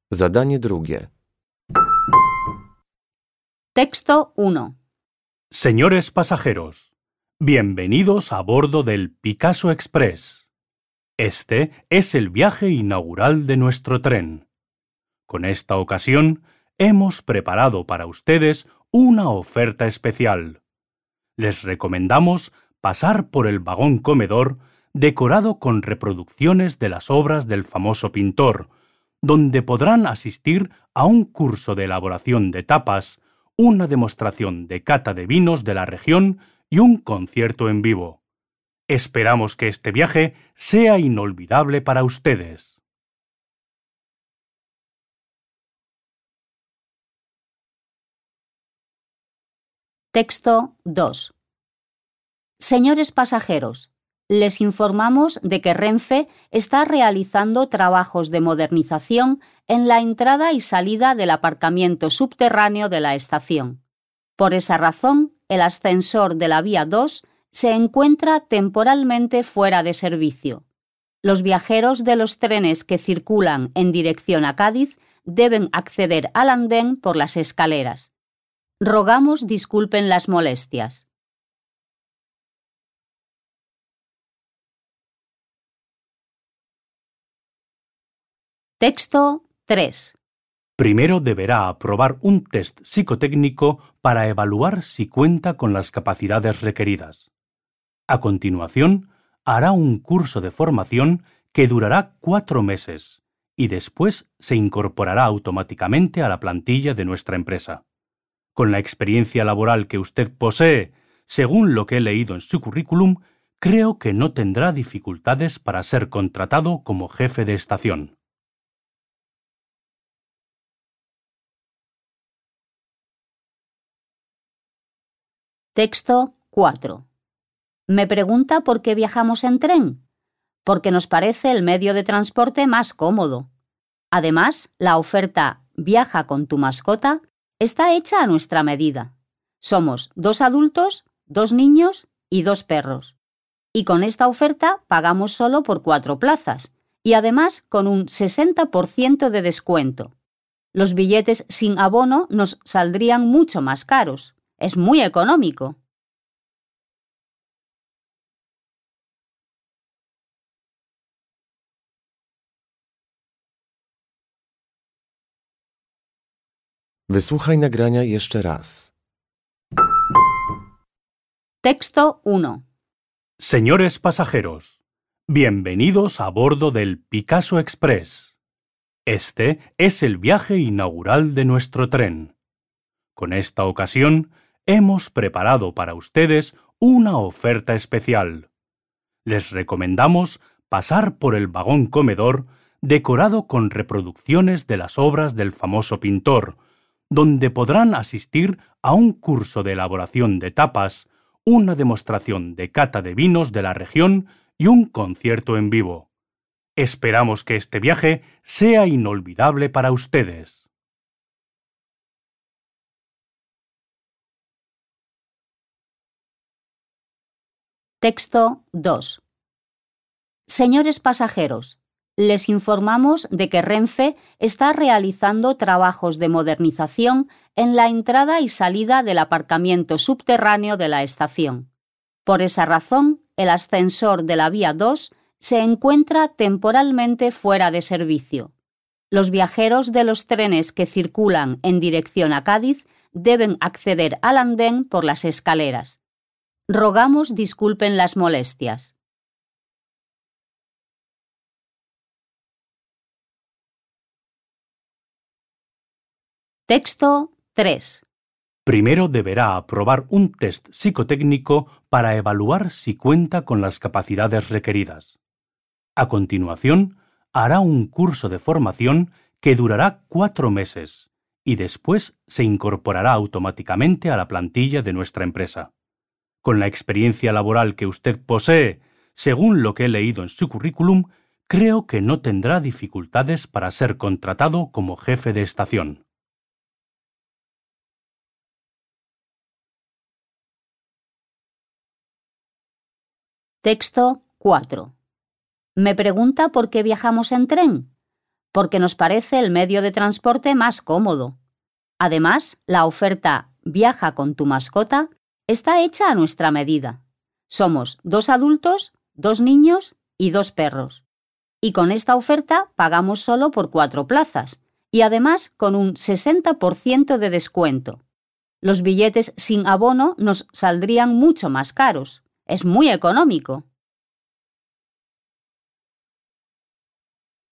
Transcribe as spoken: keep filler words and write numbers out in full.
Zadanie drugie. Texto uno. Señores pasajeros, bienvenidos a bordo del Picasso Express. Este es el viaje inaugural de nuestro tren. Con esta ocasión, hemos preparado para ustedes una oferta especial. Les recomendamos pasar por el vagón comedor decorado con reproducciones de las obras del famoso pintor, donde podrán asistir a un curso de elaboración de tapas, una demostración de cata de vinos de la región y un concierto en vivo. Esperamos que este viaje sea inolvidable para ustedes. Texto dos. Señores pasajeros, les informamos de que Renfe está realizando trabajos de modernización en la entrada y salida del aparcamiento subterráneo de la estación. Por esa razón, el ascensor de la vía dos se encuentra temporalmente fuera de servicio. Los viajeros de los trenes que circulan en dirección a Cádiz deben acceder al andén por las escaleras. Rogamos disculpen las molestias. Texto tres. Primero deberá aprobar un test psicotécnico para evaluar si cuenta con las capacidades requeridas. A continuación, hará un curso de formación que durará cuatro meses y después se incorporará automáticamente a la plantilla de nuestra empresa. Con la experiencia laboral que usted posee, según lo que he leído en su currículum, creo que no tendrá dificultades para ser contratado como jefe de estación. Texto cuatro. Me pregunta por qué viajamos en tren. Porque nos parece el medio de transporte más cómodo. Además, la oferta Viaja con tu mascota está hecha a nuestra medida. Somos dos adultos, dos niños y dos perros. Y con esta oferta pagamos solo por cuatro plazas y además con un sesenta por ciento de descuento. Los billetes sin abono nos saldrían mucho más caros. Es muy económico. Wysłuchaj nagrania jeszcze raz. Texto uno. Señores pasajeros, bienvenidos a bordo del Picasso Express. Este es el viaje inaugural de nuestro tren. Con esta ocasión, hemos preparado para ustedes una oferta especial. Les recomendamos pasar por el vagón comedor decorado con reproducciones de las obras del famoso pintor, donde podrán asistir a un curso de elaboración de tapas, una demostración de cata de vinos de la región y un concierto en vivo. Esperamos que este viaje sea inolvidable para ustedes. Texto dos. Señores pasajeros, les informamos de que Renfe está realizando trabajos de modernización en la entrada y salida del aparcamiento subterráneo de la estación. Por esa razón, el ascensor de la vía dos se encuentra temporalmente fuera de servicio. Los viajeros de los trenes que circulan en dirección a Cádiz deben acceder al andén por las escaleras. Rogamos disculpen las molestias. Texto tres. Primero deberá aprobar un test psicotécnico para evaluar si cuenta con las capacidades requeridas. A continuación, hará un curso de formación que durará cuatro meses y después se incorporará automáticamente a la plantilla de nuestra empresa. Con la experiencia laboral que usted posee, según lo que he leído en su currículum, creo que no tendrá dificultades para ser contratado como jefe de estación. Texto cuatro. Me pregunta por qué viajamos en tren. porque nos parece el medio de transporte más cómodo. Además, la oferta Viaja con tu mascota está hecha a nuestra medida. Somos dos adultos, dos niños y dos perros. Y con esta oferta pagamos solo por cuatro plazas y además con un sesenta por ciento de descuento. Los billetes sin abono nos saldrían mucho más caros. Es muy económico.